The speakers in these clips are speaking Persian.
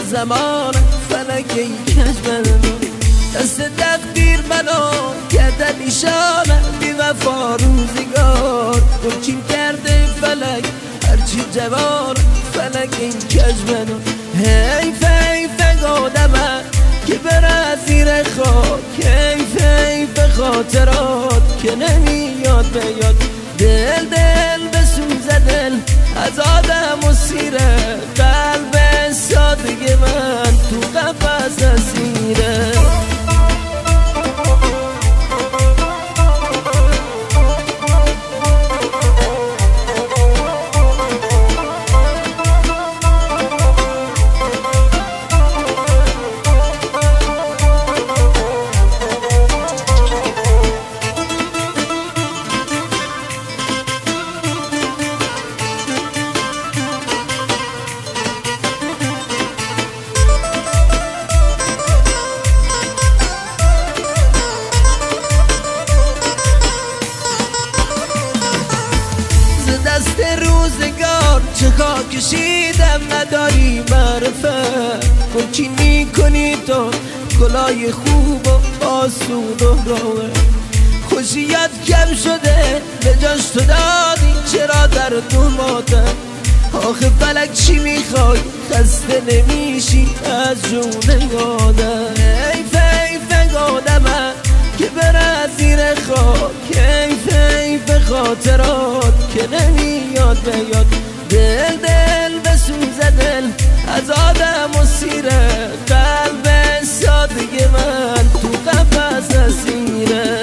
زمان فلک ای کجبن دست تقدیر منو کرده نیشانه بی وفا روزگار گلچین کرده فلک هرچی جوان فلک این کجبن حیف آدمه که بره زیر خاک حیف خاطرات که نمیاد به یاد دل بسوزه دل از آدم و سیره قلب سادگی من تو قفس اسیره دست روزگار چه خاک کشیدم نداری معرفت گلچین میکنی تو گلای خوب و آسود و راوه خوشیت کم شده به جاش تو دادی چرا در تو ماتم آخه فلک چی میخوای خسته نمیشی از جون یادم حیف آدمه که بره زیر خاک حیف خاطرات که نمیاد به یاد دل بسوزه دل از آدم و سیره قلب سادگی من تو قفس اسیره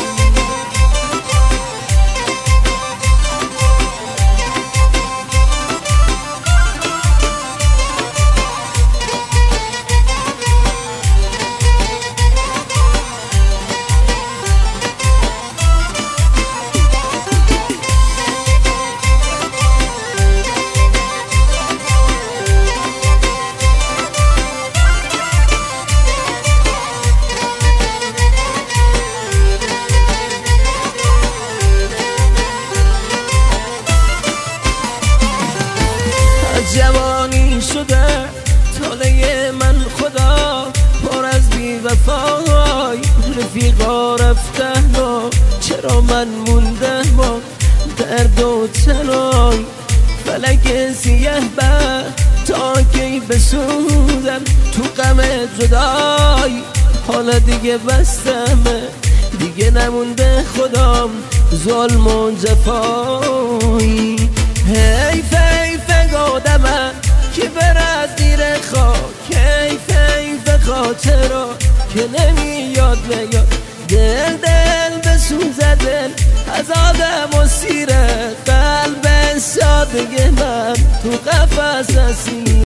جوانی شده طاله من خدا پر از بی وفای رفیقا رفتن و چرا من مونده با درد و تنای فلک سیه تا کی بسوزم تو غم جدای حالا دیگه بستمه دیگه نمونده خدام ظلم و جفایی حیف آدمه که بره زیر خاک حیف خاطرا که نمیاد به یاد دل بسوزه دل از آدم و سیره قلب سادگی من تو قفس اسیره